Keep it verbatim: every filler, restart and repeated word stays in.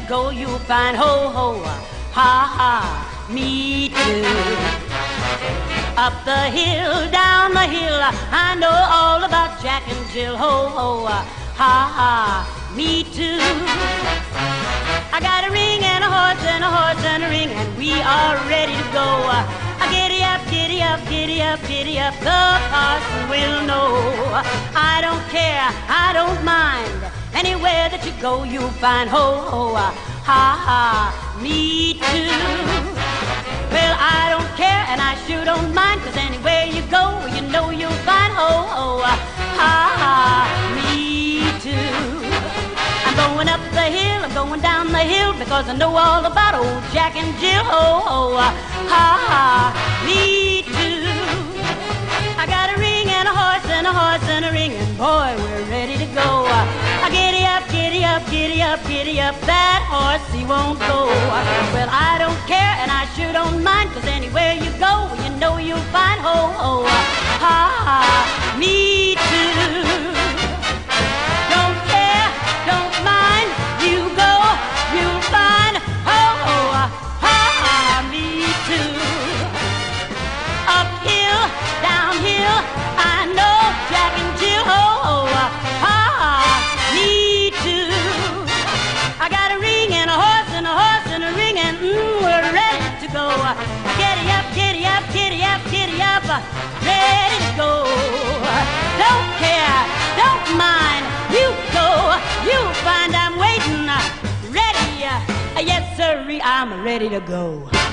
go, you'll find ho ho, ha ha, me too. Up the hill, down the hill, I know all about Jack and Jill, ho ho, ha ha, me too. I got a ring and a horse and a horse and a ring, and we are ready to go. Giddy up, giddy up, giddy up, giddy up, the parson will know. I don't care, I don't mind, anywhere that you go you'll find ho ho, ha ha, me too. Well, I don't care and I sure don't mind, 'cause anywhere you go you know you'll find ho ho, ha ha, me too. I'm going up the hill, I'm going down the hill, because I know all about old Jack and Jill, ho ho, ha ha, me too. I got a ring and a horse and a horse and a ring, and boy, we're ready to go. Giddy up, giddy up, giddy up, giddy up, that horse he won't go. Well, I don't care and I sure don't mind, 'cause anywhere you go you know you'll find ho ho, ha ha, me too. Don't care, don't mind, you go, you'll find ho ho, ha ha, me too. Uphill, downhill, I know Jack and Jill, ho ho, ha ha, me too. I got a ring and a horse and a horse and a ring, and mm, we're ready to go. Giddy up, giddy up, giddy up, giddy up, ready to go. Don't care, don't mind, you go, you'll find I'm waiting, ready, yes sir, I'm ready to go.